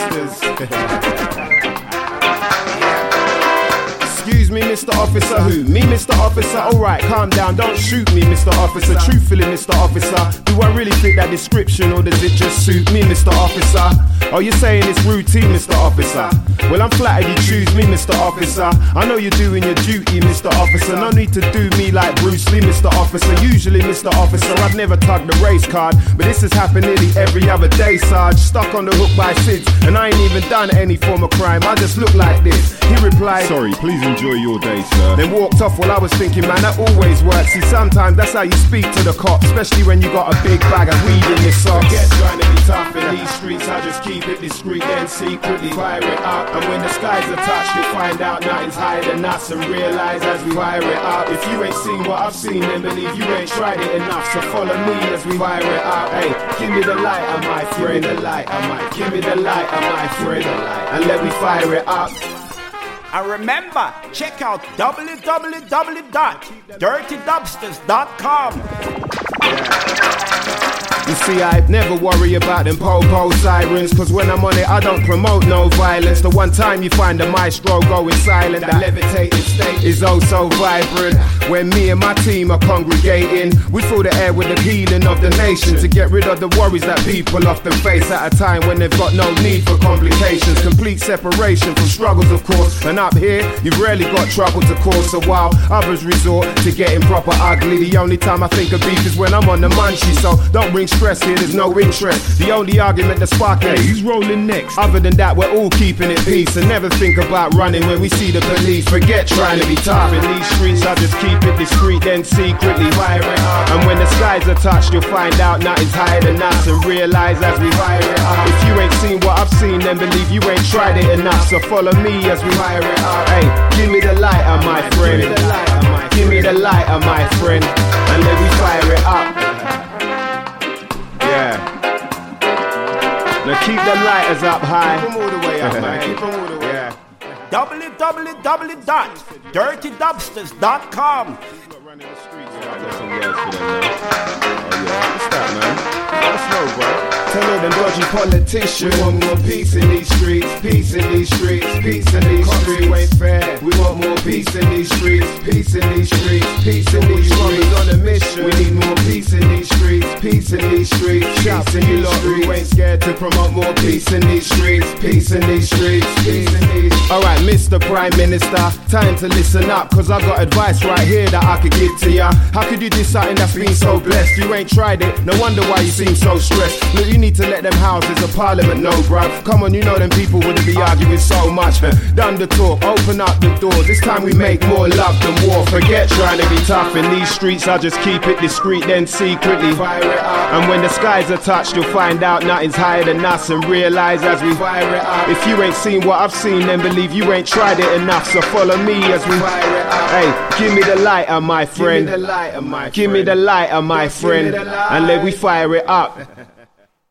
Dubsters. Excuse me, Mr. Officer, who? Me, Mr. Officer? Alright, calm down, don't shoot me, Mr. Officer. Truthfully, Mr. Officer, do I really fit that description, or does it just suit me, Mr. Officer? Oh, you're saying it's routine, Mr. Officer? Well, I'm flattered you choose me, Mr. Officer. I know you're doing your duty, Mr. Officer. No need to do me like Bruce Lee, Mr. Officer. Usually, Mr. Officer, I've never tugged the race card, but this has happened nearly every other day, Sarge. Stuck on the hook by SIDS, and I ain't even done any form of crime. I just look like this. He replied, sorry, please enjoy your day, sir. Then walked off while I was thinking, man, that always works. See, sometimes that's how you speak to the cops, especially when you got a big bag of weed in your socks. Forget trying to be tough in these streets, I just keep it discreet, then secretly fire it up. And when the skies are touched, you'll find out nothing's higher than us, and realize as we fire it up. If you ain't seen what I've seen, then believe you ain't tried it enough. So follow me as we fire it up. Hey, give me the light, my friend. Give me the light, give me the light, my friend, and let me fire it up. And remember, check out www.dirtydubsters.com. You see, I never worry about them po-po sirens, cause when I'm on it, I don't promote no violence. The one time you find the maestro going silent, that levitating state is oh so vibrant. When me and my team are congregating, we fill the air with the healing of the nation, to get rid of the worries that people often face at a time when they've got no need for complications. Complete separation from struggles, of course. And up here, you've rarely got trouble to cause. So while others resort to getting proper ugly, the only time I think of beef is when I'm on the munchie. So don't bring stress here, there's no interest. The only argument that's sparking, hey, who's rolling next? Other than that, we're all keeping it peace, and never think about running when we see the police. Forget trying to be tough in these streets, I just keep it discreet, then secretly fire it up. And when the skies are touched, you'll find out nothing's higher than us, and realize as we fire it up. If you ain't seen what I've seen, then believe you ain't tried it enough. So follow me as we fire it up. Hey, give me the light, my friend. Give me the light, my friend, and let me fire it up. Yeah. Now keep the lighters up high. Keep them all the way up, man. Keep them all the way. Yeah. www.dirtydubsters.com. What's that, man? What's no, bro? Tell all them dodgy politicians we want more peace in these streets, peace in these streets, peace in these streets. Ain't fair. We want more peace in these streets, peace in these streets, peace in these streets. On a mission, we need more peace in these streets, peace in these streets. Shouts in you lot who ain't scared to promote more peace in these streets, peace in these streets, peace in these. Alright, Mr. Prime Minister, time to listen up, cause I got advice right here that I could give to ya. How could you do something that's been so blessed? You ain't tried it, no wonder why you seem so stressed. Look, you need to let them houses of parliament know, bruv. Come on, you know them people wouldn't be arguing so much. Done the talk, open up the doors. This time we make more love than war. Forget trying to be tough in these streets, I just keep it discreet, then secretly fire it up. And when the skies are touched, you'll find out nothing's higher than us, and realize as we fire it up. If you ain't seen what I've seen, then believe you ain't tried it enough. So follow me as we fire it up. Hey, give me the light, my friend. Give me the light, my friend, and let we fire it up.